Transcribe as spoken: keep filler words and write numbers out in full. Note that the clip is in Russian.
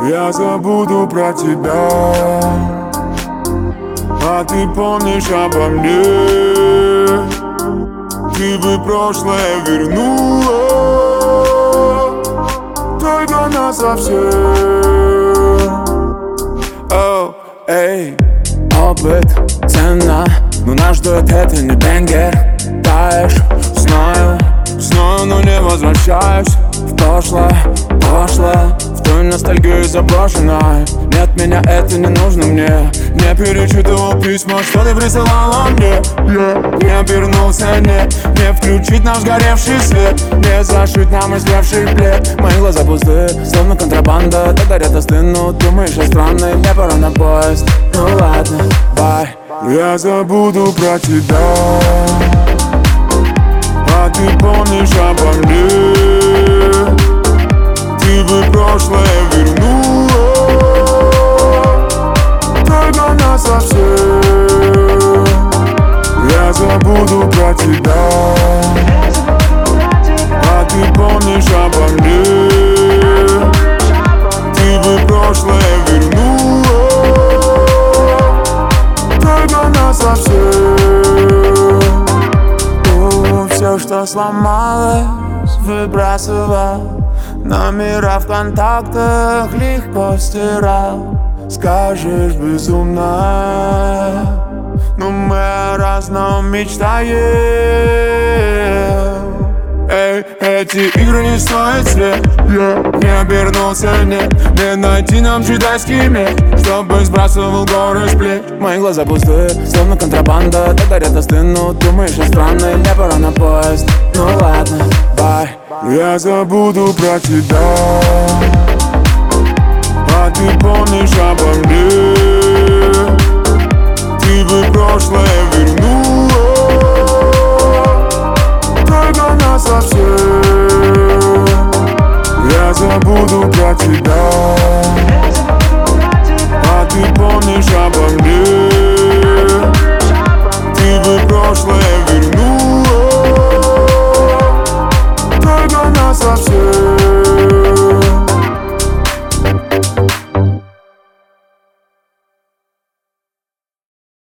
Я забуду про тебя, а ты помнишь обо мне. Ты бы прошлое вернула, только насовсем. Оу, эй, опыт, цена, но наш дуэт это не бенгер. Таешь, знаю, знаю, но не возвращаюсь в прошлое, прошлое, в ту ностальгию заброшенной. Нет, меня это не нужно мне. Не перечитывал письма, что ты присылала мне. Я не обернулся, нет, не включить нам сгоревший свет, не зашить нам истлевший плед. Мои глаза пустые, словно контрабанда. Так горят остынут, думаешь, я странный. Мне пора на поезд, ну ладно, бай. Я забуду про тебя, а ты помнишь обо мне. Ты бы прошлое вернула, только насовсем. Я забуду про тебя, а ты помнишь обо мне. Ты бы прошлое вернула, только насовсем. О, все, что сломалось, выбрасывал. Номера в контактах легко стирал. Скажешь, безумно, но мы о разном мечтаем. Эй, эти игры не стоят свет. Я не обернулся, нет, не найти нам джедайский меч, чтобы сбрасывал горы с плеч. Мои глаза пустые, словно контрабанда. Так горят остынут, думаешь, я странный. Мне пора на поезд, ну ладно, бай. Я забуду про тебя, а ты помнишь обо мне. Ты бы прошлое вернула, только насовсем. Я забуду про тебя, а ты помнишь обо мне.